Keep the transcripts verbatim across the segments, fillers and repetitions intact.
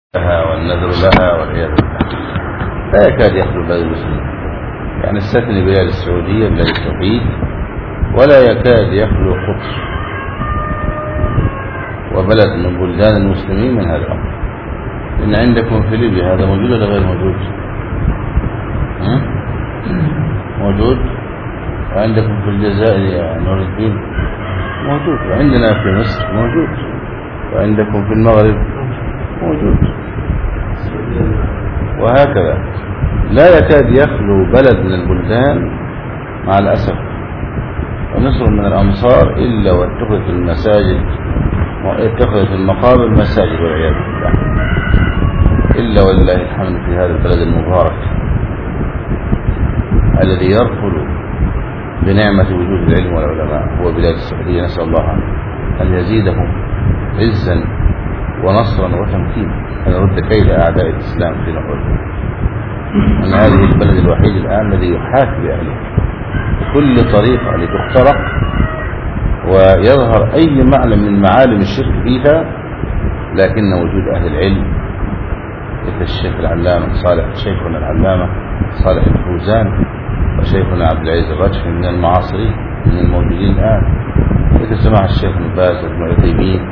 لها والنذر لها والعياذ بالله لا يكاد يخلو بلد المسلمين، يعني استثني بلاد السعودية بلاد التوحيد، ولا يكاد يخلو قطر وبلد من بلدان المسلمين من هذا الأمر. إن عندكم في ليبيا هذا موجود ولا غير موجود؟ موجود. وعندكم في الجزائر يا نور الدين موجود، وعندنا في مصر موجود، وعندكم في المغرب موجود، وهكذا لا يكاد يخلو بلد من البلدان مع الأسف ومصر من الأمصار إلا واتخذت المساجد واتخذت المقابر مساجد والعياذ بالله، إلا ولله الحمد في هذا البلد المبارك الذي يرفض بنعمة وجود العلم والعلماء هو بلاد السعودية. نسأل الله أن يزيدهم عزا ونصرا وتمكينا، أن يرد كيد أعداء الإسلام في نحورهم. أن هذه البلد الوحيد الآن الذي يحاك بأهله بكل طريقة لتخترق ويظهر أي معلم من معالم الشرك فيها، لكن وجود أهل العلم مثل الشيخ العلامة صالح شيخنا العلامة صالح الفوزان وشيخنا عبد العزيز الرجحي من المعاصرين من الموجودين الآن، مثل سماحة الشيخ ابن باز وابن عثيمين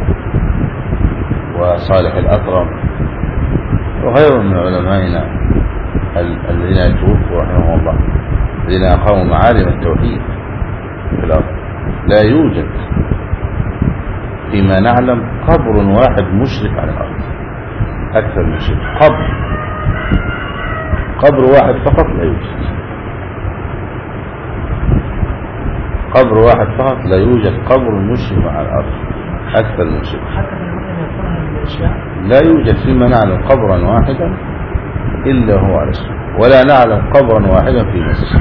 وصالح الأطرم وغيرهم من علمائنا الذين توفوا رحمهم الله، الذين أقاموا معالم التوحيد في الأرض. لا يوجد فيما نعلم قبر واحد مشرك على الأرض أكثر من شرك. قبر قبر واحد فقط لا يوجد، قبر واحد فقط لا يوجد قبر مشرك على الأرض أكثر من شرك. لا يوجد فيما نعلم قبرا واحدا إلا هو على الشرك، ولا نعلم قبرا واحدا في مصر،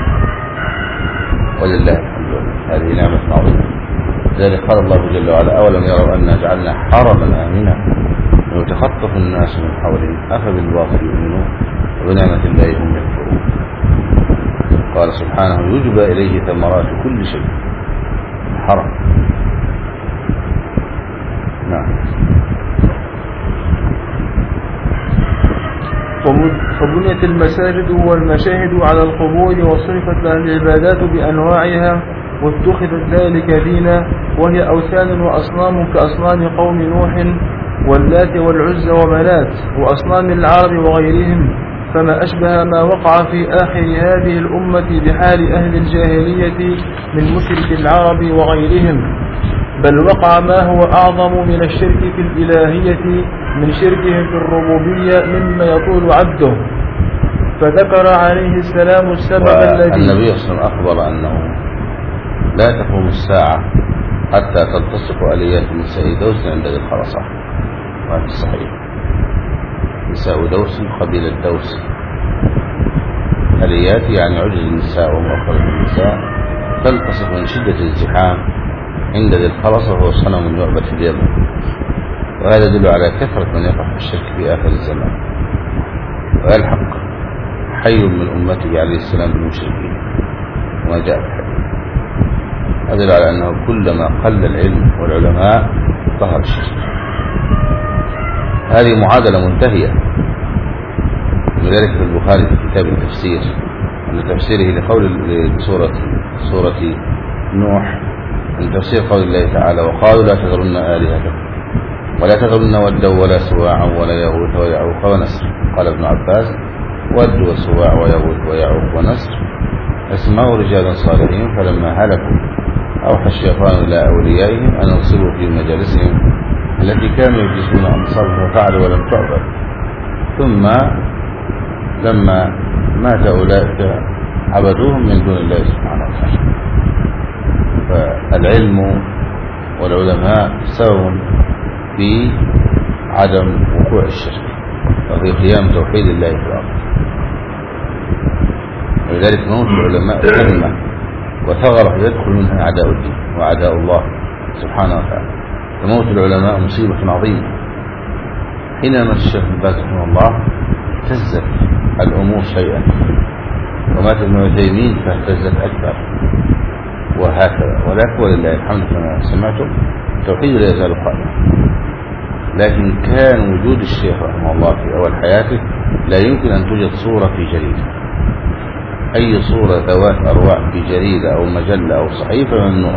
ولله الحمد لله، هذه نعمة عظيمة. لذلك قال الله جل وعلا: أولم يروا أنا جعلنا حرما آمنا ويتخطف الناس من حولهم أفبالباطل يؤمنون وبنعمة الله هم يكفرون. قال سبحانه: يجبى إليه ثمرات كل شيء. حرم. نعم. وبنيت المساجد والمشاهد على القبور وصرفت لها العبادات بأنواعها واتخذت ذلك دينا، وهي أوثان وأصنام كأصنام قوم نوح واللات والعزى ومنات وأصنام العرب وغيرهم، فما أشبه ما وقع في آخر هذه الأمة بحال أهل الجاهلية من مشرك العرب وغيرهم، بل وقع ما هو أعظم من الشرك في الإلهية من شركهم في الربوبية مما يطول عده. فذكر عليه السلام السبب الذي النبي صلى الله عليه وسلم أخبر أنه لا تقوم الساعة حتى تلتصق آليات نساء دوس عند ذي الخرصة، وهذا الصحيح. نساء دوس قبيلة دوس، آليات يعني عجز النساء ومؤخرة النساء تلتصق من شدة الازدحام عند ذي الخرصة، وهو صنم يعبد في اليمن. وهذا يدل على كثرة من يقع في الشرك في آخر الزمان، ويلحق حي من أمته عليه السلام بالمشركين وما جاء في الحديث. هذا يدل على أنه كلما قل العلم والعلماء ظهر الشرك. هذه معادلة منتهية، ولذلك في البخاري في كتاب التفسير عند تفسيره لقول سورة سورة نوح من تفسير قول الله تعالى: وقالوا لا تذرن آلهتكم ولا تذرن ودا ولا سواعا ولا يغوث ويعوق ونسر. قال ابن عباس: ود وسواع ويغوث ويعوق ونسر اسماء رجال صالحين فلما هلكوا أوحى الشيطان إلى أوليائهم أن انصبوا في مجالسهم التي كانوا يجلسون أنصابهم ففعلوا ولم تعبد، ثم لما مات أولئك عبدوهم من دون الله سبحانه وتعالى. فالعلم والعلماء سبب في عدم وقوع الشرك وفي قيام توحيد الله في الأرض. ولذلك موت العلماء كلمة وثغرة يدخل منها أعداء الدين وأعداء الله سبحانه وتعالى. فموت العلماء مصيبة عظيمة. حينما مات الشيخ ابن باز رحمه الله اهتزت الأمور شيئا، ومات ابن عثيمين فاهتزت أكثر، وهكذا. ولكن ولله الحمد كما سمعتم التوحيد لا يزال قائما. لكن كان وجود الشيخ رحمه الله في أول حياته لا يمكن أن توجد صورة في جريدة. أي صورة ذوات أرواح في جريدة أو مجلة أو صحيفة ممنوع.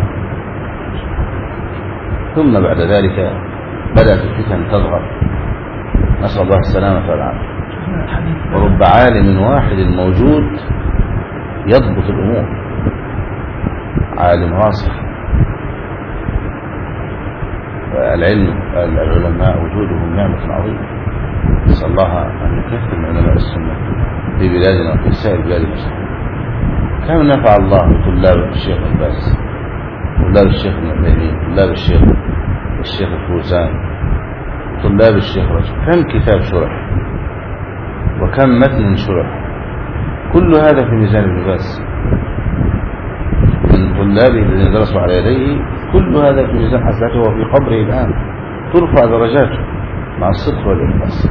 ثم بعد ذلك بدأت الفتن تظهر، نسأل الله السلامة والعافية. ورب عالم واحد موجود يضبط الأمور، عالم راسخ. العلم العلماء وجودهم نعمة عظيمة، نسأل الله أن يكثر من علماء السنة في بلادنا وفي سائر بلاد المسلمين. كم نفع الله بطلاب الشيخ الباز، طلاب الشيخ المدني، طلاب الشيخ الشيخ الفوزان، طلاب الشيخ رجل. كم كتاب شرح وكم متن شرح، كل هذا في ميزان ابن باز من طلابه الذين درسوا على يديه، كل هذا في ميزان حسناته وفي قبره الآن ترفع درجاته مع الصدق والإخلاص.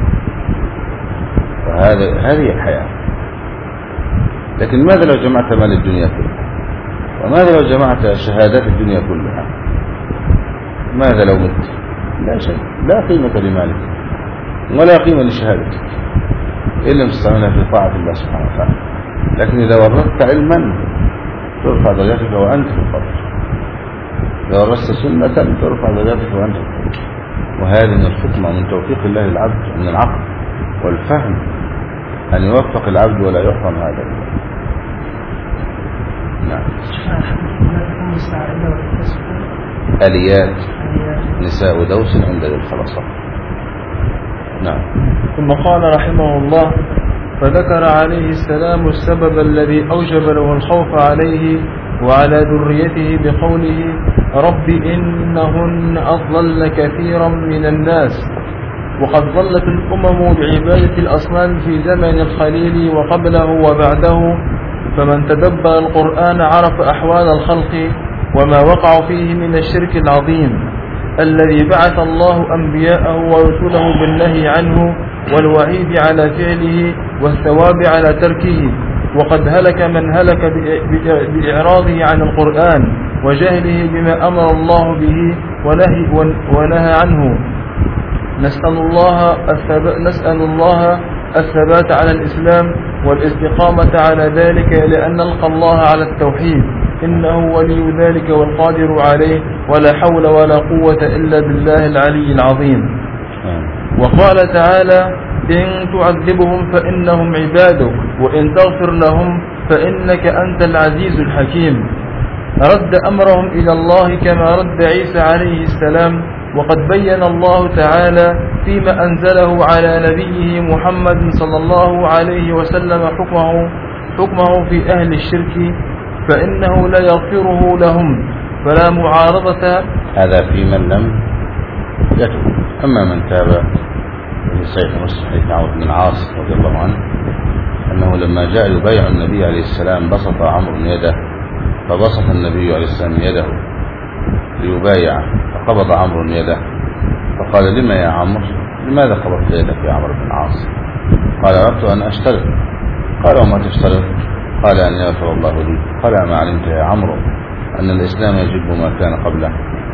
فهذا هذه الحياة. لكن ماذا لو جمعت مال الدنيا كلها؟ وماذا لو جمعت شهادات الدنيا كلها؟ ماذا لو مت؟ لا شيء، لا قيمة لمالك ولا قيمة لشهادتك إن لم تستعملها في طاعة الله سبحانه وتعالى. لكن إذا ورثت علما ترفع درجاتك وأنت في القبر، إذا ورثت سنة ترفع درجاتك وأنت في القبر. وهذه من الحكمة من توفيق الله للعبد، من العقل والفهم أن يوفق العبد ولا يحرم هذا. نعم. آليات نساء دوس عند ذي الخلصة. نعم. ثم قال رحمه الله: فذكر عليه السلام السبب الذي أوجب له الخوف عليه وعلى ذريته بقوله: رب إنهن أضللن كثيرا من الناس. وقد ضلت الأمم بعبادة الأصنام في زمن الخليل وقبله وبعده، فمن تدبر القرآن عرف أحوال الخلق وما وقع فيه من الشرك العظيم الذي بعث الله أنبياءه ورسله بالنهي عنه والوعيد على فعله والثواب على تركه. وقد هلك من هلك بإعراضه عن القرآن وجهله بما أمر الله به ونهي, ونهى عنه. نسأل الله الثبات, نسأل الله الثبات على الإسلام والاستقامة على ذلك، لأن نلقى الله على التوحيد، إنه ولي ذلك والقادر عليه، ولا حول ولا قوة إلا بالله العلي العظيم. وقال تعالى: إن تعذبهم فإنهم عبادك وإن تغفر لهم فإنك أنت العزيز الحكيم. رد أمرهم إلى الله كما رد عيسى عليه السلام. وقد بين الله تعالى فيما أنزله على نبيه محمد صلى الله عليه وسلم حكمه, حكمه في أهل الشرك، فإنه لا يغفره لهم، فلا معارضة. هذا في من لم يتب. أما من تاب في صحيح مسلم حديث عمرو بن العاص رضي الله عنه أنه لما جاء يبايع النبي عليه السلام بسط عمرو يده، فبسط النبي عليه السلام يده ليبايعه، فقبض عمرو يده فقال: لما يا عمرو؟ لماذا قبضت يدك يا عمرو بن العاص؟ قال: أردت أن أشترط. قال: وما تشترط؟ قال: أن يغفر الله لي. قال: أما علمت يا عمرو أن الإسلام يجب ما كان قبله؟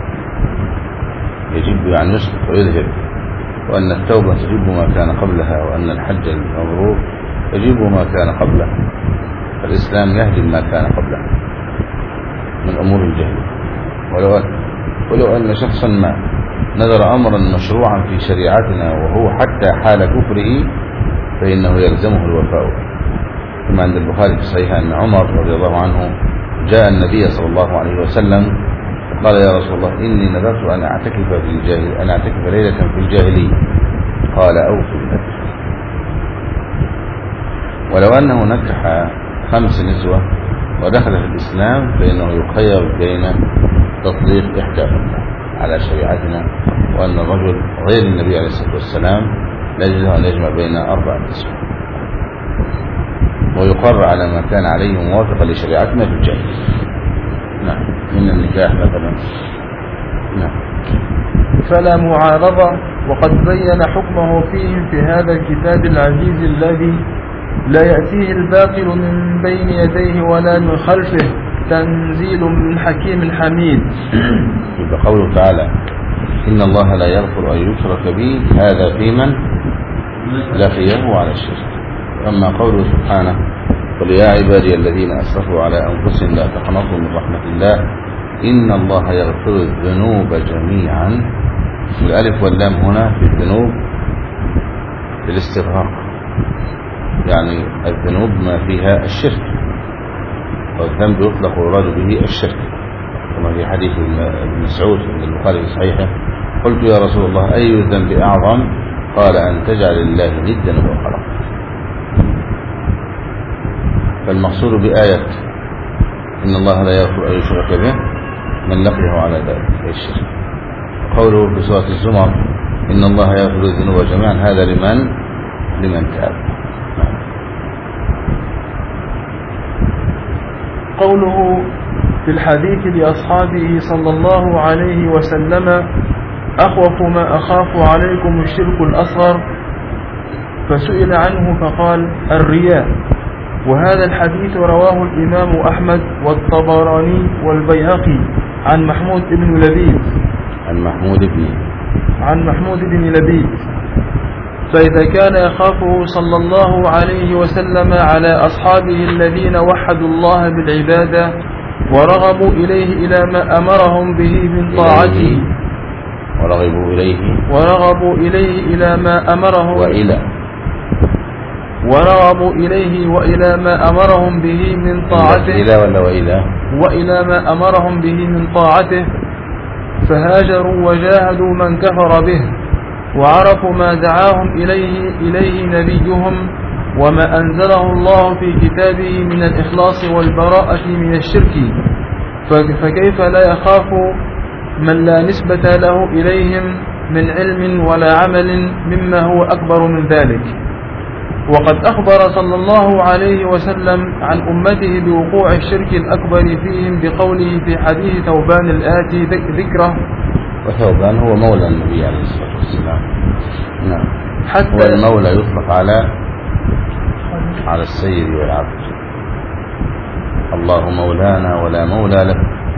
يجب يعني يسقط ويذهب، وأن التوبة تجب ما كان قبلها، وأن الحج المبرور يجب ما كان قبله. فالإسلام يهدم ما كان قبله من أمور الجهل. ولو أن, ولو أن شخصا ما نذر أمرا مشروعا في شريعتنا وهو حتى حال كفره فإنه يلزمه الوفاء. كما عند البخاري في الصحيح أن عمر رضي الله عنه جاء النبي صلى الله عليه وسلم قال: يا رسول الله، إني نذرت أن أعتكف في الجاهل أن أعتكف ليلة في الجاهلية. قال: أوفي النذر. ولو أنه نكح خمس نسوة ودخل في الإسلام فإنه يخير بين تطليق إحداهن على شريعتنا، وأن الرجل غير النبي عليه الصلاة والسلام لا يجوز أن يجمع بين أربع نسوة، ويقر على ما كان عليه موافقا لشريعتنا في الجاهلية. نعم، من النكاح مثلا. نعم. فلا معارضة. وقد بين حكمه فيهم في هذا الكتاب العزيز الذي لا يأتيه الباطل من بين يديه ولا من خلفه، تنزيل من حكيم حميد. يبقى قوله تعالى: إن الله لا يغفر أن يشرك به، هذا في من لقيه على الشرك. أما قوله سبحانه قل يا عبادي الذين أسرفوا على أنفسهم لا تقنطوا من رحمة الله إن الله يغفر الذنوب جميعا، الألف واللام هنا في الذنوب بالاستغراق، يعني الذنوب ما فيها الشرك، والذنب يطلق ويراد به الشرك، كما في حديث ابن مسعود في البخاري في صحيحه قلت يا رسول الله أي الذنب أعظم؟ قال أن تجعل الله ندا وهو خلقك. فالمقصود بآية إن الله لا يغفر أن يشرك به من لقيه على ذلك أي الشرك. قوله في سورة الزمر إن الله يغفر الذنوب جميعا، هذا لمن لمن تاب. قوله في الحديث لأصحابه صلى الله عليه وسلم أخوف ما أخاف عليكم الشرك الأصغر، فسئل عنه فقال الرياء. وهذا الحديث رواه الإمام أحمد والطبراني والبيهقي عن محمود بن لبيد عن محمود بن عن محمود بن لبيد. فإذا كان يخافه صلى الله عليه وسلم على أصحابه الذين وحدوا الله بالعبادة ورغبوا إليه إلى ما أمرهم به من طاعته ورغبوا إليه ورغبوا إليه إلى ما أمرهم وإلى ورغبوا إليه وإلى ما أمرهم به من طاعته إلى ولا وإلى وإلى ما أمرهم به من طاعته، فهاجروا وجاهدوا من كفر به وعرفوا ما دعاهم إليه إليه نبيهم وما أنزله الله في كتابه من الإخلاص والبراءة من الشرك، فكيف لا يخاف من لا نسبة له إليهم من علم ولا عمل مما هو أكبر من ذلك. وقد أخبر صلى الله عليه وسلم عن أمته بوقوع الشرك الأكبر فيهم بقوله في حديث ثوبان الآتي ذكره. وثوبان هو مولى النبي عليه الصلاة والسلام. نعم. حتى والمولى يطلق على على السيد والعبد. الله مولانا ولا مولى له.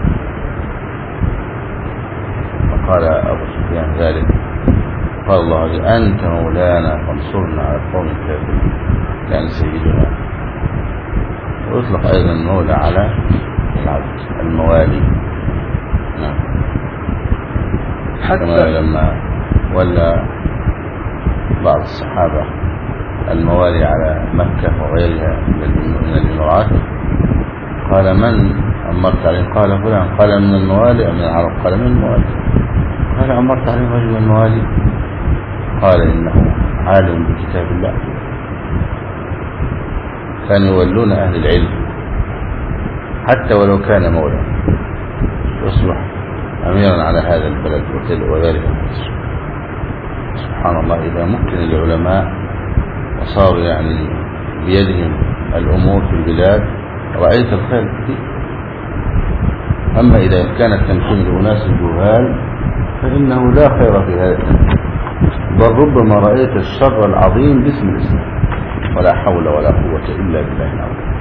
وقال أبو سفيان ذلك قال الله أنت مولانا فانصرنا على القوم الكافرين لأن سيدنا. ويطلق أيضا المولى على العبد الموالي. نعم. كما لما ولى بعض الصحابة الموالي على مكة وغيرها من الإمارات قال من أمرت عليه؟ قال فلان. قال من الموالي أم من العرب؟ قال من الموالي. قال أمرت عليه رجل من الموالي؟ قال إنه عالم بكتاب الله. كانوا يولون أهل العلم حتى ولو كان مولى يصبح أميرا على هذا البلد وذلك مصر. سبحان الله، إذا مكن العلماء وصاروا يعني بيدهم الأمور في البلاد رأيت الخير كثير. أما إذا كان التمكين لأناس الجهال فإنه لا خير في هذا التمكين، بل ربما رأيت الشر العظيم باسم الإسلام، ولا حول ولا قوة إلا بالله العظيم.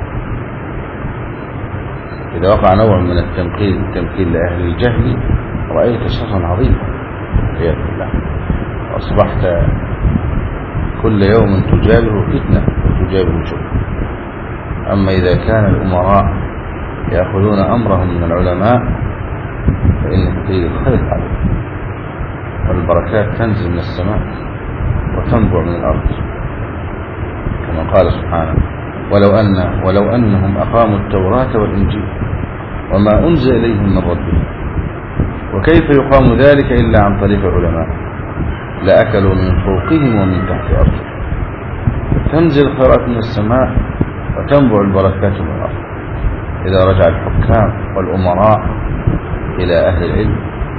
إذا وقع نوع من التمكين التمكين لأهل الجهل رأيت شرا عظيما والعياذ بالله، وأصبحت كل يوم تجابه فتنة وتجابه شبهة. أما إذا كان الأمراء يأخذون أمرهم من العلماء فإن تجد الخير عليهم والبركات تنزل من السماء وتنبع من الأرض، كما قال سبحانه ولو أن ولو أنهم أقاموا التوراة والإنجيل وما أنزل إليهم من ربهم. وكيف يقام ذلك إلا عن طريق العلماء؟ لأكلوا من فوقهم ومن تحت أرضهم. تنزل الخيرات من السماء وتنبع البركات من الأرض إذا رجع الحكام والأمراء إلى أهل العلم.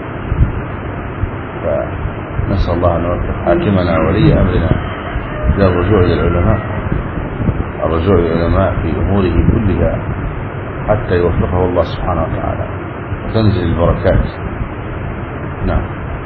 فنسأل الله أن يوفق حاكمنا ولي أمرنا إلى الرجوع إلى العلماء الرجوع إلى العلماء في أموره كلها حتى يوفقه الله سبحانه وتعالى وتنزل البركات. نعم.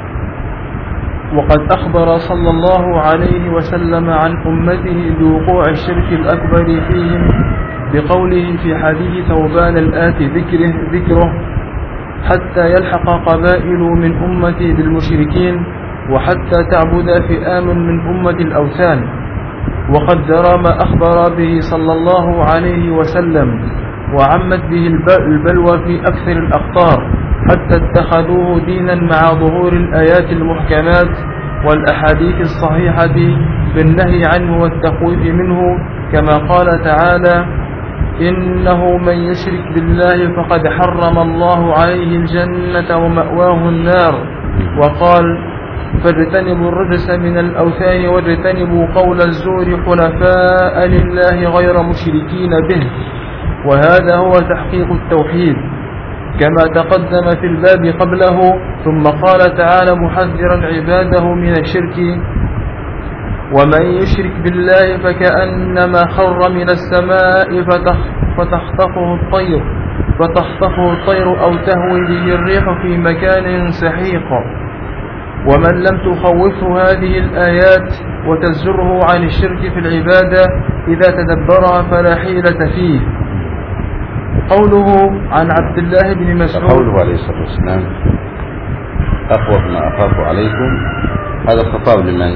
وقد أخبر صلى الله عليه وسلم عن أمته بوقوع الشرك الأكبر فيهم بقوله في حديث ثوبان الآتي ذكره, ذكره حتى يلحق قبائل من أمتي بالمشركين وحتى تعبد فئام من أمة الأوثان. وقد جرى ما أخبر به صلى الله عليه وسلم وعمت به البلوى في أكثر الأقطار حتى اتخذوه دينا مع ظهور الآيات المحكمات والأحاديث الصحيحة بالنهي عنه والتخويف منه، كما قال تعالى: إنه من يشرك بالله فقد حرم الله عليه الجنة ومأواه النار. وقال: فاجتنبوا الرجس من الأوثان واجتنبوا قول الزور حنفاء لله غير مشركين به. وهذا هو تحقيق التوحيد كما تقدم في الباب قبله. ثم قال تعالى محذرا عباده من الشرك: ومن يشرك بالله فكأنما خر من السماء فتخطفه الطير فتخطفه الطير أو تهوي به الريح في مكان سحيق. ومن لم تخوفه هذه الآيات وتزجره عن الشرك في العبادة إذا تدبرها فلا حيلة فيه. قوله عن عبد الله بن مسعود قوله عليه الصلاة والسلام: أخوف ما أخاف عليكم، هذا الخطاب لمن؟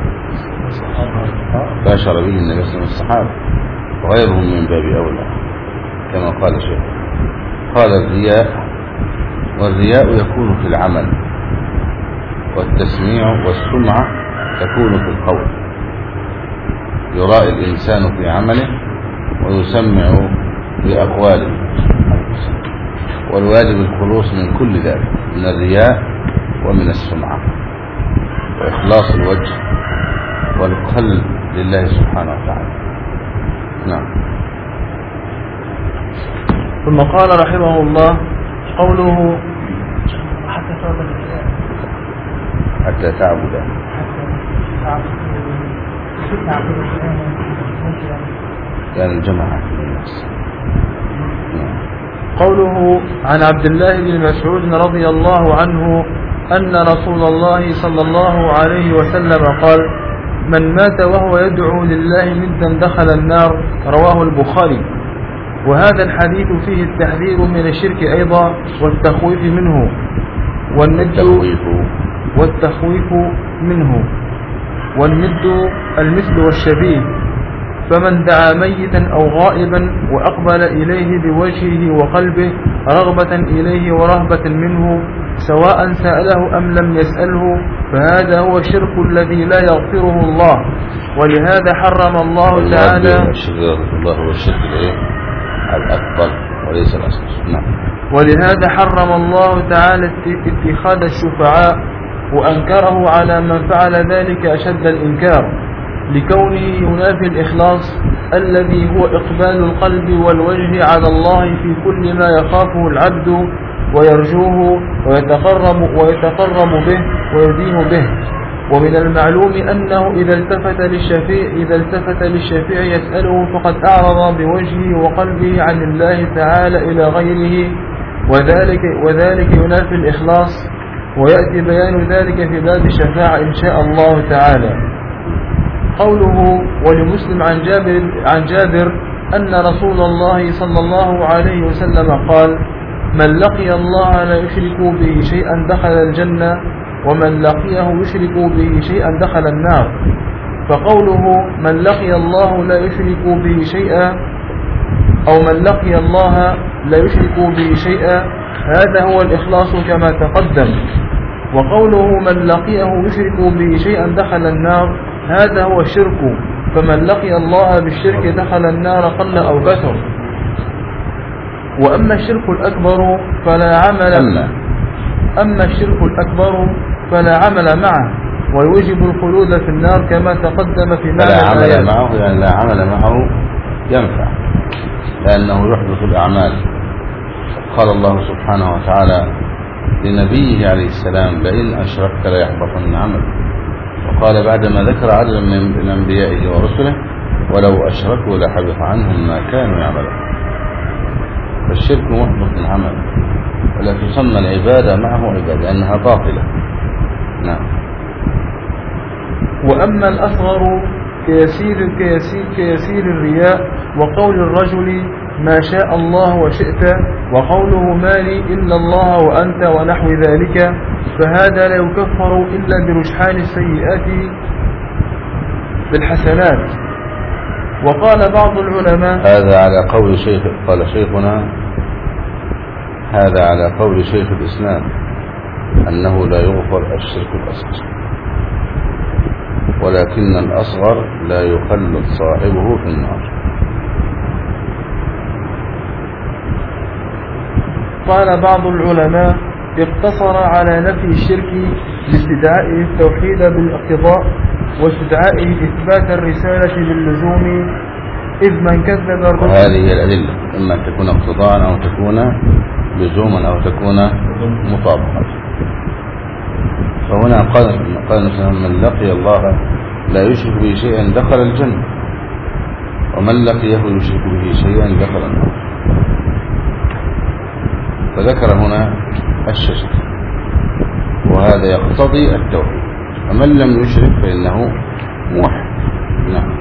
باشر به النبي صلى الله عليه وسلم الصحابة وغيرهم من باب أولى، كما قال شيخ. قال: الرياء، والرياء يكون في العمل، والتسميع والسمعة تكون في القول. يرائي الإنسان في عمله ويسمع بأقواله، والواجب الخلوص من كل ذلك، من الرياء ومن السمعة، وإخلاص الوجه والقلب لله سبحانه وتعالى. نعم. ثم قال رحمه الله: قوله حتى تعبد يعني الجماعة في الناس. قوله عن عبد الله بن مسعود رضي الله عنه أن رسول الله صلى الله عليه وسلم قال: من مات وهو يدعو لله ندا دخل النار. رواه البخاري. وهذا الحديث فيه التحذير من الشرك أيضا والتخويف منه، والند والتخويف منه والند المثل والشبيه. فمن دعا ميتا أو غائبا وأقبل إليه بوجهه وقلبه رغبة إليه ورهبة منه سواء سأله أم لم يسأله فهذا هو الشرك الذي لا يغفره الله. ولهذا حرم الله تعالى الله هو الشرك الأكبر وليس الأصغر. نعم. ولهذا حرم الله تعالى اتخاذ الشفعاء وأنكره على من فعل ذلك أشد الإنكار، لكونه ينافي الإخلاص الذي هو إقبال القلب والوجه على الله في كل ما يخافه العبد ويرجوه ويتقرب, ويتقرب به ويدين به. ومن المعلوم أنه إذا التفت للشفيع, إذا التفت للشفيع يسأله فقد أعرض بوجهه وقلبه عن الله تعالى إلى غيره، وذلك, وذلك ينافي الإخلاص. ويأتي بيان ذلك في باب الشفاعة إن شاء الله تعالى. قوله ولمسلم عن جابر, عن جابر أن رسول الله صلى الله عليه وسلم قال: من لقي الله لا يشرك به شيئا دخل الجنة، ومن لقيه يشرك به شيئا دخل النار. فقوله من لقي الله لا يشرك به شيئا أو من لقي الله لا يشرك به شيئا هذا هو الإخلاص كما تقدم. وقوله من لقيه يشرك به شيئا دخل النار هذا هو الشرك، فمن لقي الله بالشرك دخل النار قل أو كثر. وأما الشرك الأكبر فلا عمل أما الشرك الأكبر فلا عمل معه ويوجب الخلود في النار كما تقدم في معنى لا عمل معه، يعني لا عمل معه ينفع لأنه يحدث الأعمال. قال الله سبحانه وتعالى لنبيه عليه السلام: لئن أشركت ليحبطن عملك. وقال بعدما ذكر عددا من أنبيائه ورسله: ولو أشركوا لحبط عنهم ما كانوا يعملون. فالشرك محبط العمل، ولا تسمى العبادة معه عبادة لأنها باطلة. نعم. وأما الأصغر كيسير, كيسير, كيسير الرياء وقول الرجل ما شاء الله وشئت، وقوله ما لي إلا الله وأنت ونحو ذلك، فهذا لا يكفر إلا برجحان السيئات بالحسنات. وقال بعض العلماء هذا على قول شيخ قال شيخنا هذا على قول شيخ الإسلام أنه لا يغفر الشرك الأصغر، ولكن الأصغر لا يخلد صاحبه في النار. قال بعض العلماء اقتصر على نفي الشرك لاستدعائه التوحيد بالاقتضاء واستدعائه إثبات الرسالة باللزوم، إذ من كذب الرسل. وهذه الأدلة إما أن تكون اقتضاء أو تكون لزوما أو تكون مطابقة. فهنا قال قال من لقي الله لا يشرك به شيئا دخل الجنة، ومن لقيه يشرك به شيئا دخل النار. فذكر هنا الشرك، وهذا يقتضي التوحيد، ومن لم يشرك فإنه موحد. نعم.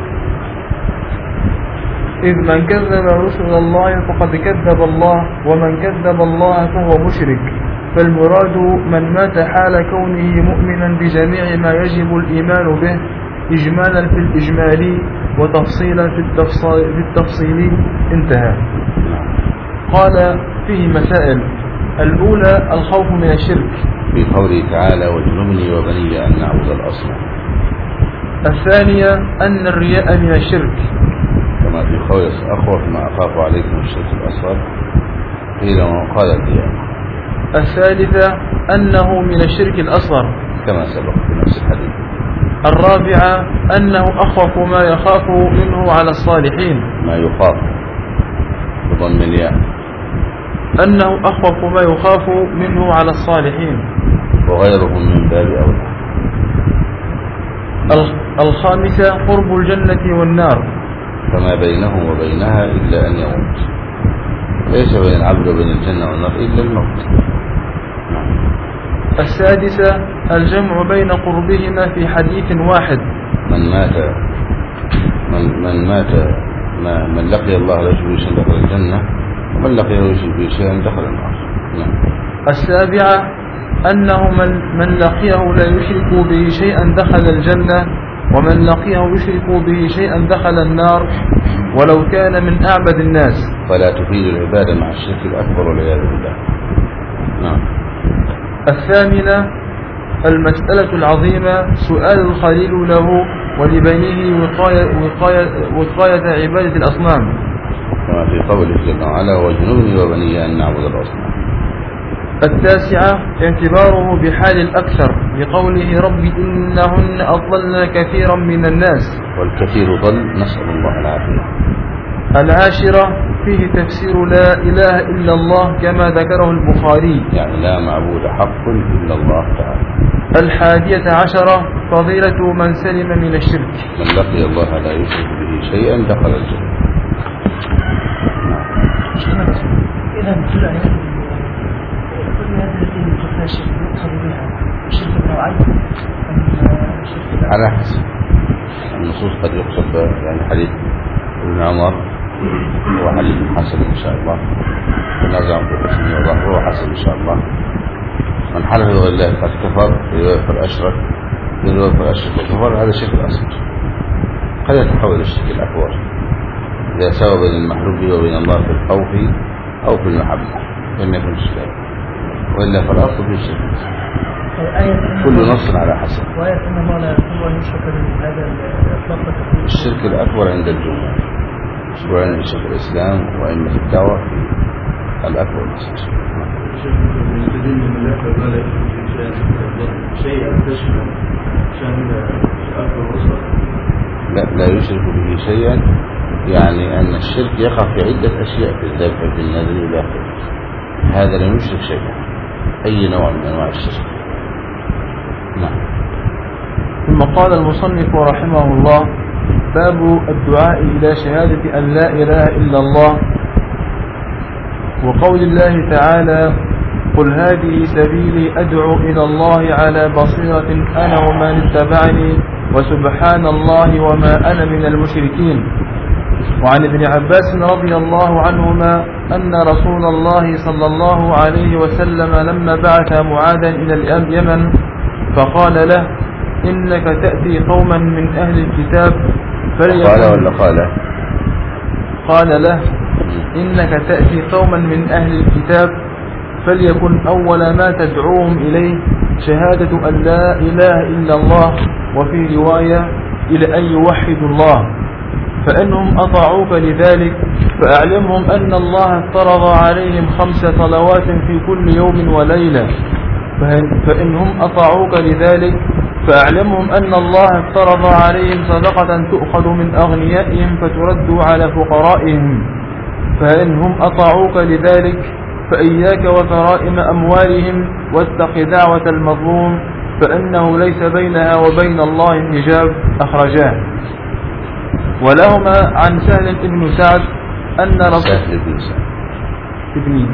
إذ من كذب رسل الله فقد كذب الله، ومن كذب الله فهو مشرك. فالمراد من مات حال كونه مؤمنا بجميع ما يجب الإيمان به إجمالا في الإجمال وتفصيلا في التفصيل. انتهى. قال فيه مسائل. الأولى الخوف من الشرك في قوله تعالى واجنبني وبني أن نعبد الأصنام. الثانية أن الرياء من الشرك، كما في قوله أخوف ما أخاف عليكم الشرك الأصغر قيل وقال الرياء. الثالثة أنه من الشرك الأصغر كما سبق في نفس الحديث. الرابعة أنه أخوف ما يخاف منه على الصالحين، ما يخاف بضم الياء، أنه أخوف ما يخاف منه على الصالحين، وغيرهم من باب أولى. الخامسة قرب الجنة والنار، فما بينه وبينها إلا أن يموت، ليس بين العبد وبين الجنة والنار إلا الموت. السادسة الجمع بين قربهما في حديث واحد. من مات من, من مات ما من لقي الله لا يشرك به شيئا دخل الجنة، ومن لقيه يشرك به شيئا دخل النار. نعم. السابعة أنه من, من لقيه لا يشرك به شيئا دخل الجنة، ومن لقيه يشرك به شيئا دخل النار ولو كان من أعبد الناس. فلا تفيد العبادة مع الشرك الأكبر والعياذ بالله. نعم. الثامنة المسألة العظيمة سؤال الخليل له ولبنيه وقاية, وقاية, وقاية عبادة الأصنام، كما في قوله جل وعلا واجنبني وبني أن نعبد الأصنام. التاسعة اعتباره بحال الأكثر لقوله رب إنهن أضلن كثيرا من الناس، والكثير ضل، نسأل الله العافية. العاشرة فيه تفسير لا إله إلا الله كما ذكره البخاري، يعني لا معبود حق إلا الله تعالى. الحادية عشرة فضيلة من سلم من الشرك، من لقي الله لا يشرك به شيئا دخل الجنة. إذا كل هذه كل هذه التي تخفى الشرك يقصد بها الشرك النوعي على حسب النصوص، قد يقصد يعني حديث ابن عمر هو حديث حسن إن شاء الله، ونازع في حسن الله هو حسن إن شاء الله. من حلف بغير الله قد كفر، في رواية الأشرك، في رواية الأشرك وكفر، هذا الشرك الأصغر. قد يتحول الشرك الأكبر إذا سوى بين المحلوف به وبين الله في الخوف أو في المحبة لم يكن شركا، وإلا فالأصل في الشرك. كل نص على حسب. وآية إن الله لا يغفر أن يشرك به، هذا الإطلاق الشرك الأكبر عند الجمهور، وعند شيخ الإسلام وأئمة الدعوة في الأكبر والأصغر. لا لا يشرك به شيئا، يعني أن الشرك يقع في عدة أشياء في الذبح في النذر إلى آخره. هذا لا يشرك شيئا، أي نوع من أنواع الشرك. نعم. ثم قال المصنف رحمه الله باب الدعاء إلى شهادة أن لا إله إلا الله، وقول الله تعالى قل هذه سبيلي أدعو إلى الله على بصيرة أنا ومن اتبعني وسبحان الله وما أنا من المشركين. وعن ابن عباس رضي الله عنهما أن رسول الله صلى الله عليه وسلم لما بعث معاذا إلى اليمن فقال له إنك تأتي قوما من أهل الكتاب قال ولا قال قال له إنك تأتي قوما من أهل الكتاب فليكن أول ما تدعوهم إليه شهادة أن لا إله إلا الله وفي رواية إلى أن يوحدوا الله، فإنهم أطاعوك لذلك فأعلمهم أن الله افترض عليهم خمس صلوات في كل يوم وليلة، فإنهم أطاعوك لذلك فأعلمهم أن الله افترض عليهم صدقة تؤخذ من أغنيائهم فترد على فقرائهم، فإنهم أطاعوك لذلك فإياك وكرائم أموالهم واتق دعوة المظلوم فإنه ليس بينها وبين الله حجاب. أخرجاه. ولهما عن سهل بن سعد أن رسول ابن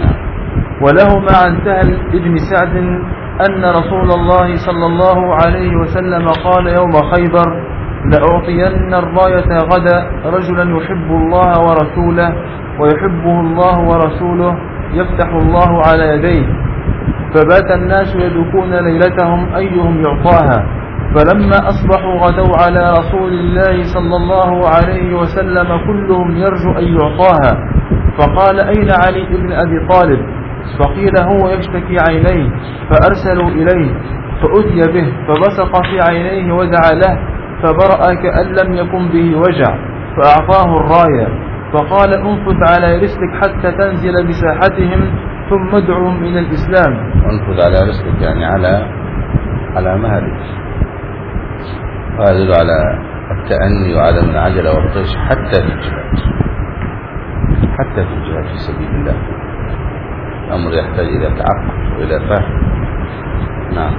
ولهما عن سهل بن سعد أن رسول الله صلى الله عليه وسلم قال يوم خيبر لأعطين الراية غدا رجلا يحب الله ورسوله ويحبه الله ورسوله يفتح الله على يديه، فبات الناس يدكون ليلتهم أيهم يعطاها، فلما أصبحوا غدوا على رسول الله صلى الله عليه وسلم كلهم يرجو أن يعطاها، فقال أين علي بن أبي طالب؟ فقيل هو يشتكي عينيه، فأرسلوا إليه فأتي به فبصق في عينيه ودعا له فبرأ كأن لم يكن به وجع، فأعطاه الراية فقال انفذ على رسلك حتى تنزل بساحتهم ثم ادعهم إلى الإسلام. انفذ على رسلك يعني على على مهلك، وهذا يدل على التأني وعدم العجلة والطيش حتى في الجهاد حتى في الجهاد في سبيل الله. الأمر يحتاج إلى تعقل وإلى فهم. نعم.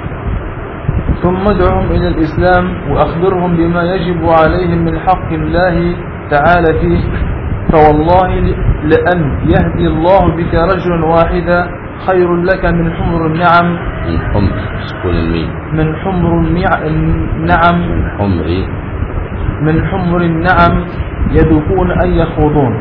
ثم ادعهم إلى الإسلام وأخبرهم بما يجب عليهم من حق الله تعالى فيه، فوالله لأن يهدي الله بك رجلا واحدا خير لك من حمر النعم من حمر سكون الميم من حمر النعم من حمر من حمر النعم يدكون أن يخوضون.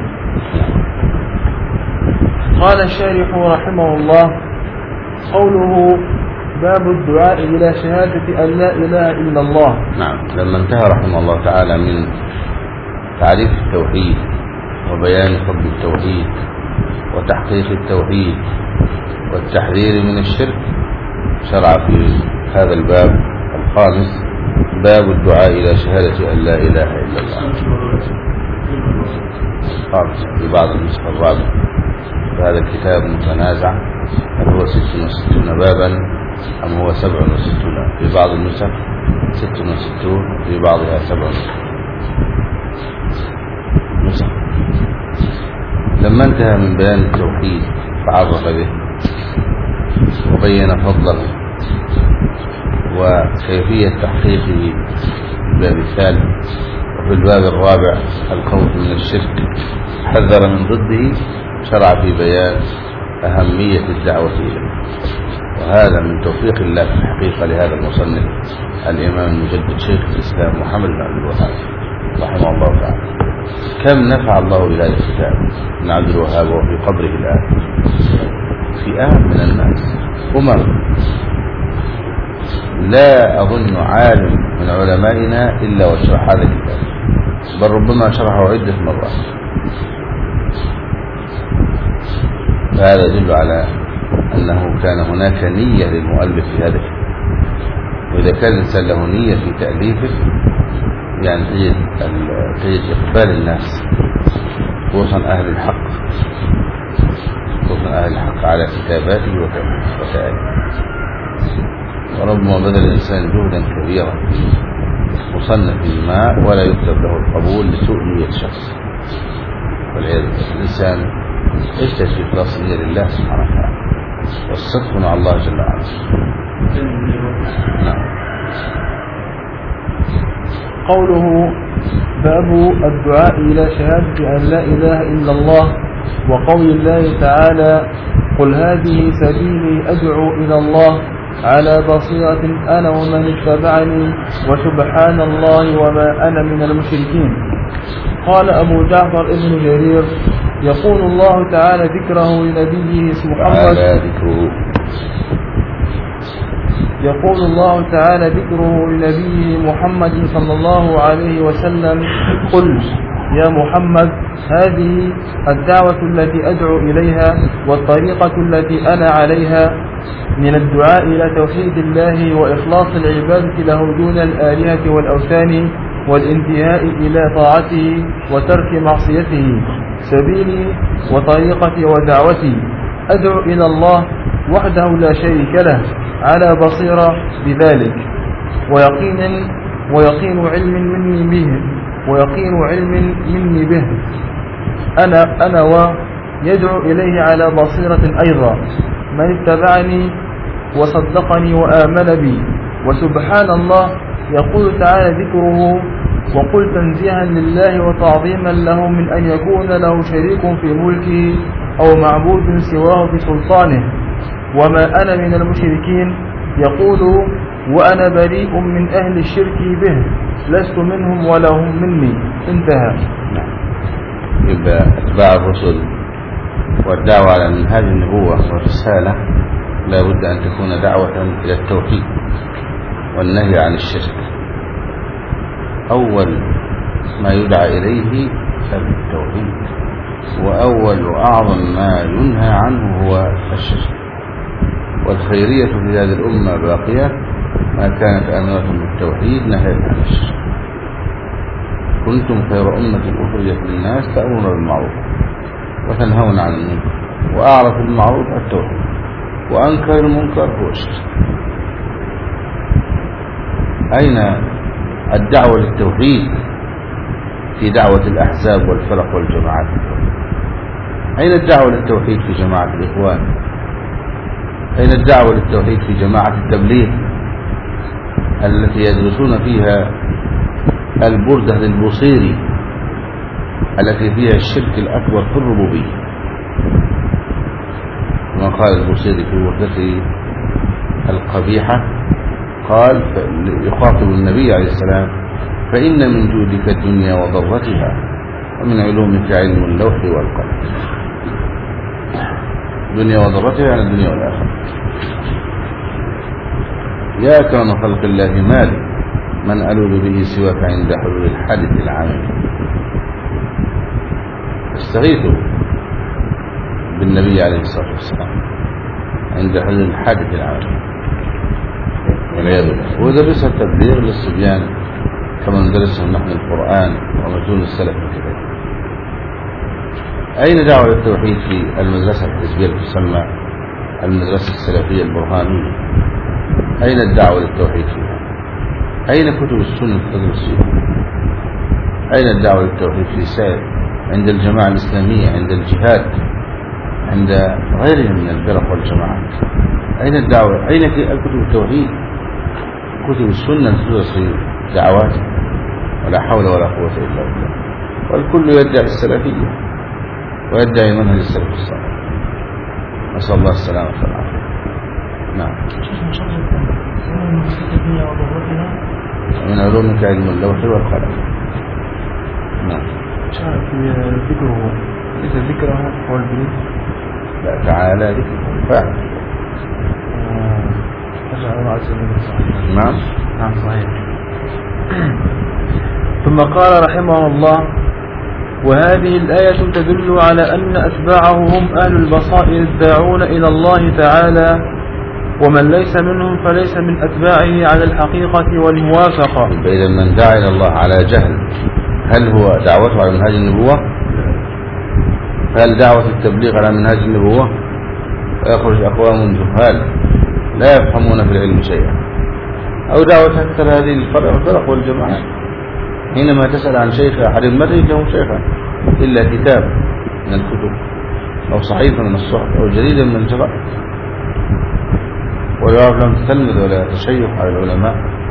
قال الشارح رحمه الله قوله باب الدعاء إلى شهادة أن لا إله إلا الله. نعم. لما انتهى رحمه الله تعالى من تعريف التوحيد وبيان فضل التوحيد وتحقيق التوحيد والتحذير من الشرك شرع في هذا الباب الخامس باب الدعاء إلى شهادة أن لا إله إلا الله. خامس في بعض النسخ الرابع هذا الكتاب متنازع هل هو ست وستون بابا أم هو سبع وستون؟ في بعض النسخ ست وستون في بعضها سبع نسخ. لما انتهى من بيان التوحيد تعرف به وبين فضله وكيفية تحقيقه في الباب الثالث، وفي الباب الرابع الخوف من الشرك حذر من ضده، شرع في بيان أهمية الدعوة إليه. وهذا من توفيق الله في الحقيقة لهذا المصنف الإمام المجدد شيخ الإسلام محمد بن عبد الوهاب رحمه الله تعالى. كم نفع الله بهذا الكتاب من عبد الوهاب وفي قبره الآن فئات من الناس أمم لا أظن عالم من علمائنا إلا وشرح هذا الكتاب، بل ربما شرحه عدة مرات. فهذا يدل على أنه كان هناك نية للمؤلف في هذا الكتاب، وإذا كان الإنسان له نية في تأليفه يعني تجد تجد إقبال الناس خصوصا أهل الحق خصوصا أهل الحق على كتاباته وتأليفه. وربما بذل الإنسان جهدا كبيرا مصنف ما ولا يكتب له القبول لسوء نية شخص، والعياذ بالله. الإنسان يجتهد في إخلاص النية لله سبحانه وتعالى والصدق مع الله جل وعلا. نعم. قوله باب الدعاء إلى شهادة أن لا إله إلا الله، وقول الله تعالى قل هذه سبيلي أدعو إلى الله على بصيرة أنا ومن اتبعني وسبحان الله وما أنا من المشركين. قال أبو جعفر ابن جرير يقول الله تعالى ذكره لنبيه محمد يقول الله تعالى ذكره لنبيه محمد صلى الله عليه وسلم قل يا محمد هذه الدعوة التي أدعو إليها والطريقة التي أنا عليها من الدعاء إلى توحيد الله وإخلاص العبادة له دون الآلهة والأوثان والانتهاء إلى طاعته وترك معصيته سبيلي وطريقتي ودعوتي أدعو إلى الله وحده لا شريك له على بصيرة بذلك ويقين ويقين علم مني به ويقين علم مني به أنا أنا ويدعو إليه على بصيرة أيضا من اتبعني وصدقني وآمن بي. وسبحان الله يقول تعالى ذكره وقل تنزيها لله وتعظيما له من أن يكون له شريك في ملكه أو معبود سواه في سلطانه وما أنا من المشركين يقول وأنا بريء من أهل الشرك به لست منهم ولا هم مني. انتهى. يبقى اتباع الرسل والدعوة على منهاج النبوة والرسالة لا بد أن تكون دعوة إلى التوحيد والنهي عن الشرك. أول ما يدعى إليه التوحيد وأول وأعظم ما ينهى عنه هو الشرك. والخيرية في هذه الأمة باقية ما كانت آمرة بالتوحيد نهيت عن الشرك. كنتم خير أمة أخرجت للناس تأمرون بالمعروف وتنهون عن المنكر وأعرف المعروف التوحيد وأنكر المنكر هو الشرك. أين الدعوة للتوحيد في دعوة الأحزاب والفرق والجماعات؟ أين الدعوة للتوحيد في جماعة الإخوان؟ أين الدعوة للتوحيد في جماعة التبليغ التي يدرسون فيها البردة للبوصيري التي فيها الشرك الأكبر في الربوبية؟ كما قال البوصيري في بردته القبيحة قال يخاطب النبي عليه السلام فإن من جودك الدنيا وضرتها ومن علومك علم اللوح والقلم. الدنيا وضرتها يعني الدنيا والآخرة. يا أكرم خلق الله مالي من ألوذ به سواك عند حلول الحادث العامل. استغيثوا بالنبي عليه الصلاة والسلام عند حلول الحادث العامل والعياذ بالله. وإذا بس التبليغ للصبيان كما ندرسهم نحن القرآن ومتون السلف الكتاب. أين دعوة للتوحيد في المدرسة الحزبية تسمى المدرسة السلفية البرهانية؟ أين الدعوة للتوحيد فيها؟ أين كتب السنة تدرس فيها؟ أين الدعوة للتوحيد في سائر عند الجماعة الإسلامية عند الجهاد عند غيرهم من الفرق والجماعات؟ أين الدعوة؟ أين كتب التوحيد؟ كتب السنة تدرس في دعوات ولا حول ولا قوة إلا بالله. والكل يدعي السلفية ويدعي منهج السلف الصالح. نسأل الله السلامة والعافية. نعم. من علومك علم اللوح والقلم. نعم. في ذكره إذا ذكره هو البريد. لا تعالى ذكره فعل. نعم. نعم صحيح. ثم قال رحمه الله وهذه الآية تدل على أن أتباعه هم أهل البصائر الداعون إلى الله تعالى ومن ليس منهم فليس من أتباعه على الحقيقة والموافقة. إذا من دعا إلى الله على جهل هل هو دعوته على منهاج النبوة؟ فهل دعوة التبليغ على منهاج النبوة؟ فيخرج أقوام جهال لا يفهمون في العلم شيئا. أو دعوة أكثر هذه الفرق والجماعات حينما تسأل عن شيخ أحد ما تجد له شيخا إلا كتاب من الكتب أو صحيفة من الصحف أو جريدة من الجرائد ولا لم تتلمذ ولا تشيخ على العلماء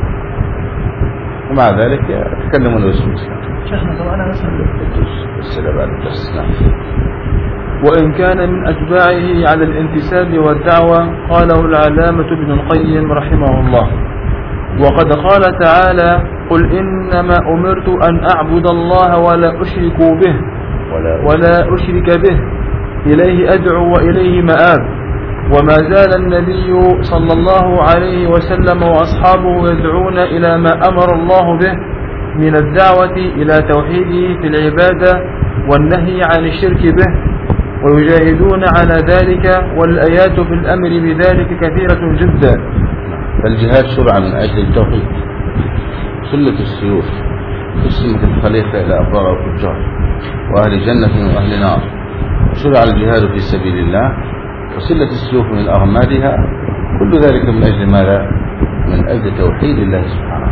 ومع ذلك يتكلمون باسم الإسلام. شيخنا طبعا أنا مثلا السلام على الدرس. نعم. وإن كان من أتباعه على الانتساب والدعوة قاله العلامة ابن القيم رحمه الله. وقد قال تعالى قل إنما أمرت أن أعبد الله ولا أشرك به ولا, ولا أشرك به إليه أدعو وإليه مآب. وما زال النبي صلى الله عليه وسلم وأصحابه يدعون إلى ما أمر الله به من الدعوة إلى توحيده في العبادة والنهي عن الشرك به، ويجاهدون على ذلك، والآيات في الأمر بذلك كثيرة جدا. فالجهاد شرع من أجل التوحيد، سلة السيوف قسمت الخليفة إلى أبرار وفجار وأهل جنة وأهل نار، شرع الجهاد في سبيل الله وسلة السيوف من أغمادها، كل ذلك من أجل ماذا؟ من أجل توحيد الله سبحانه.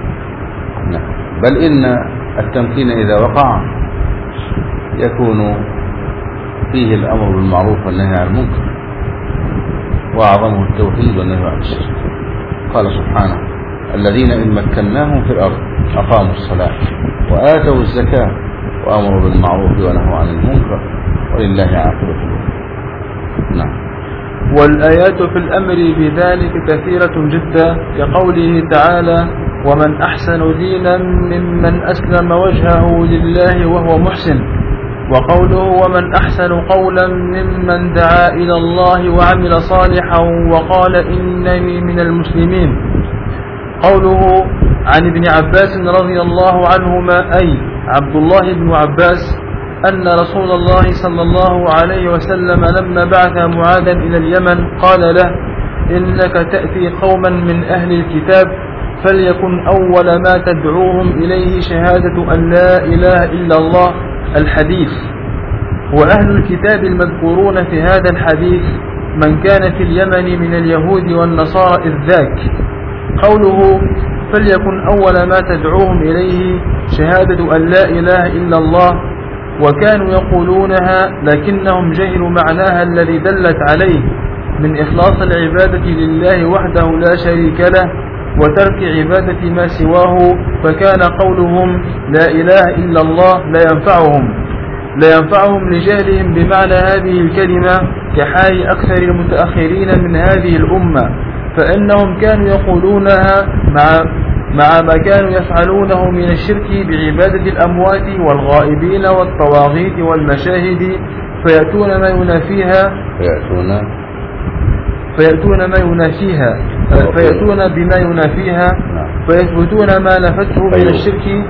بل إن التمكين إذا وقع يكون فيه الأمر بالمعروف والنهي عن المنكر، وأعظمه التوحيد والنهي عن الشرك. قال سبحانه: الذين إن مكناهم في الأرض أقاموا الصلاة وآتوا الزكاة وأمروا بالمعروف ونهوا عن المنكر ولله عاقبة الأمور. نعم. والآيات في الأمر بذلك كثيرة جدا، كقوله تعالى: ومن أحسن دينا ممن أسلم وجهه لله وهو محسن، وقوله: ومن أحسن قولا ممن دعا إلى الله وعمل صالحا وقال إنني من المسلمين. قوله عن ابن عباس رضي الله عنهما، أي عبد الله بن عباس، أن رسول الله صلى الله عليه وسلم لما بعث معاذا إلى اليمن قال له: إنك تأتي قوما من أهل الكتاب، فليكن أول ما تدعوهم إليه شهادة أن لا إله إلا الله. الحديث. وأهل الكتاب المذكورون في هذا الحديث من كان في اليمن من اليهود والنصارى إذ ذاك. قوله فليكن أول ما تدعوهم إليه شهادة أن لا إله إلا الله، وكانوا يقولونها لكنهم جهلوا معناها الذي دلت عليه من إخلاص العبادة لله وحده لا شريك له وترك عبادة ما سواه، فكان قولهم لا إله إلا الله لا ينفعهم لا ينفعهم لجهلهم بمعنى هذه الكلمة، كحال أكثر المتأخرين من هذه الأمة، فإنهم كانوا يقولونها مع مع ما كانوا يفعلونه من الشرك بعبادة الأموات والغائبين والطواغيت والمشاهد، فيأتون ما ينافيها فيأتون فيأتون ما ينافيها فيأتون بما ينافيها فيثبتون ما نفته من الشرك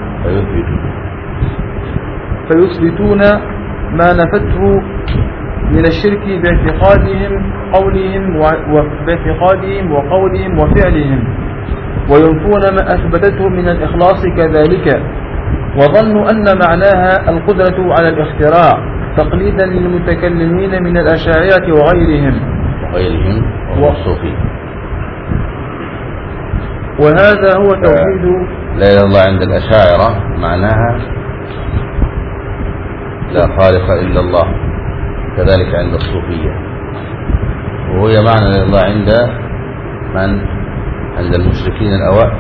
فيثبتون ما نفته من الشرك باعتقادهم قولهم باعتقادهم وقولهم وفعلهم، وينفون ما أثبتته من الإخلاص كذلك، وظنوا أن معناها القدرة على الاختراع تقليدا للمتكلمين من الأشاعرة وغيرهم وغيرهم والصوفية. وهذا هو توحيد لا إله إلا الله عند الأشاعرة معناها لا خالق إلا الله، كذلك عند الصوفية، وهي معنى لا إله إلا الله عند من عند المشركين الأوائل.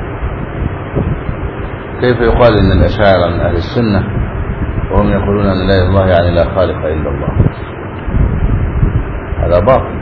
كيف يقال إن الأشاعرة من أهل السنة وهم يقولون أن لا إله إلا الله يعني لا خالق إلا الله؟ هذا باطل.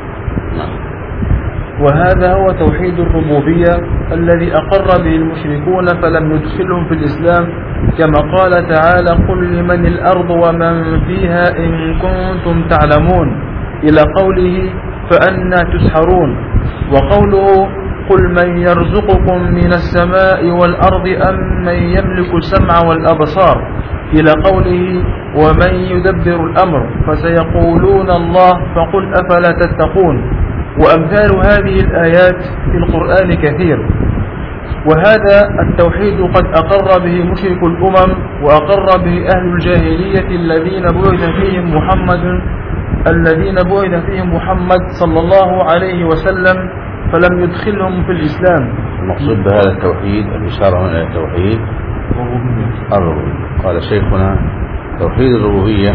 وهذا هو توحيد الربوبية الذي أقر به المشركون فلم يدخلهم في الإسلام، كما قال تعالى: قل لمن الأرض ومن فيها إن كنتم تعلمون، إلى قوله فأنى تسحرون، وقوله قل من يرزقكم من السماء والأرض أم من يملك السمع والأبصار، إلى قوله ومن يدبر الأمر فسيقولون الله فقل أفلا تتقون، وأمثال هذه الآيات في القرآن كثير. وهذا التوحيد قد أقر به مشرك الأمم وأقر به أهل الجاهلية الذين بعث فيهم محمد الذين بعث فيهم محمد صلى الله عليه وسلم فلم يدخلهم في الإسلام. المقصود بهذا التوحيد الإشارة إلى التوحيد الربوبية. قال شيخنا: توحيد الربوبية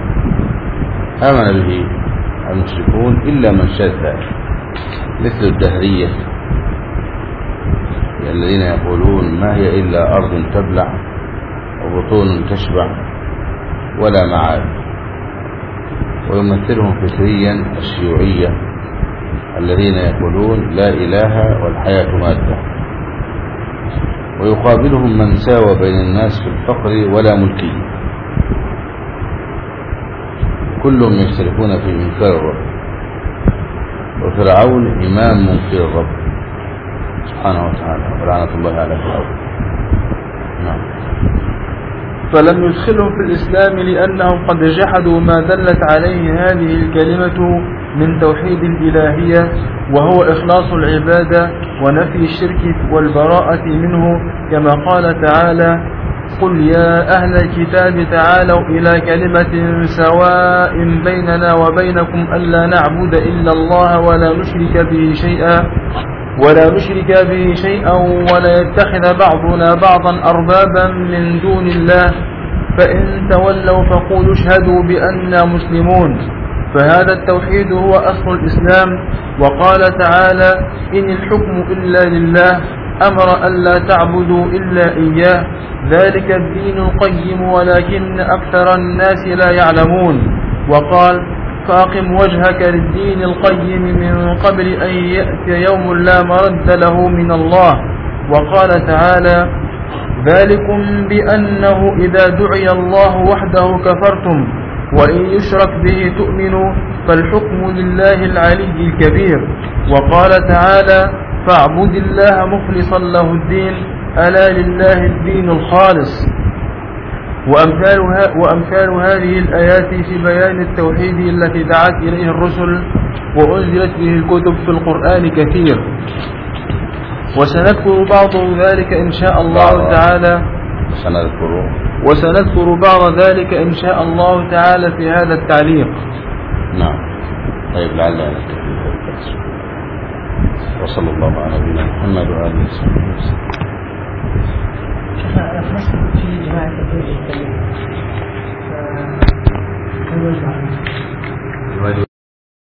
آمن به المشركون إلا من شذ، مثل الدهرية الذين يقولون ما هي إلا أرض تبلع وبطون تشبع ولا معاد، ويمثلهم فكريا الشيوعية الذين يقولون لا إله والحياة مادة، ويقابلهم من ساوى بين الناس في الفقر ولا ملكية، كلهم يشتركون في إنكار الرب، وفرعون إمام منكر الرب سبحانه وتعالى، ولعنة الله على فرعون. نعم. فلم يدخلهم في الإسلام لأنهم قد جحدوا ما دلت عليه هذه الكلمة من توحيد الإلهية، وهو إخلاص العبادة ونفي الشرك والبراءة منه، كما قال تعالى: قل يا أهل الكتاب تعالوا إلى كلمة سواء بيننا وبينكم ألا نعبد إلا الله ولا نشرك به شيئا ولا نشرك به شيئا ولا يتخذ بعضنا بعضا أربابا من دون الله، فإن تولوا فقولوا اشهدوا بأننا مسلمون. فهذا التوحيد هو أصل الإسلام. وقال تعالى: إن الحكم إلا لله، أمر ألا تعبدوا إلا إياه، ذلك الدين القيم ولكن أكثر الناس لا يعلمون. وقال: فأقم وجهك للدين القيم من قبل أن يأتي يوم لا مرد له من الله. وقال تعالى: ذلكم بأنه إذا دعي الله وحده كفرتم وإن يشرك به تؤمنوا، فالحكم لله العلي الكبير. وقال تعالى: فاعبد الله مخلصا له الدين، ألا لله الدين الخالص. وأمثال, وأمثال هذه الآيات في بيان التوحيد التي دعت إليه الرسل وأنزلت به الكتب في القرآن كثير، وسنذكر بعض ذلك إن شاء الله تعالى سنذكر وسنذكر بعض ذلك إن شاء الله تعالى في هذا التعليق. نعم. طيب، لعلنا نكتفي. وصلى الله على نبينا محمد وآله وصحبه وسلم. أخلصت في جماعة الدين الكريم، فالوجه